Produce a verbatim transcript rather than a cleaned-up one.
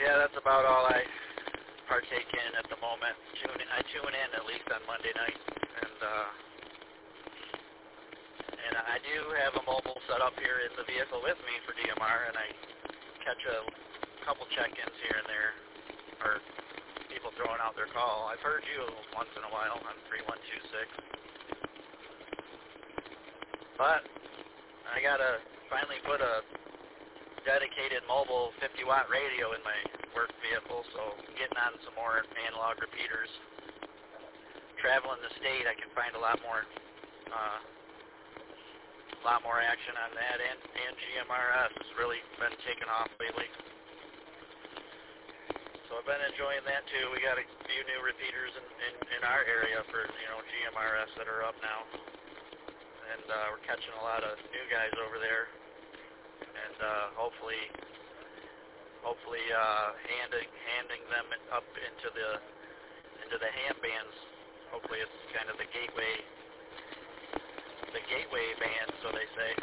yeah, that's about all I partake in at the moment. Tune in, I tune in at least on Monday night, and uh, and I do have a mobile set up here in the vehicle with me for D M R, and I catch a couple check-ins here and there, or people throwing out their call. I've heard you once in a while on three one two six, but I gotta finally put a dedicated mobile fifty watt radio in my work vehicle, so I'm getting on some more analog repeaters. Traveling the state, I can find a lot more, uh, lot more action on that, and, and G M R S has really been taking off lately. So I've been enjoying that too. We got a few new repeaters in, in, in our area for, you know, G M R S that are up now, and uh, we're catching a lot of new guys over there. And uh, hopefully, hopefully, uh, handing handing them up into the into the ham bands. Hopefully, it's kind of the gateway, the gateway band, so they say.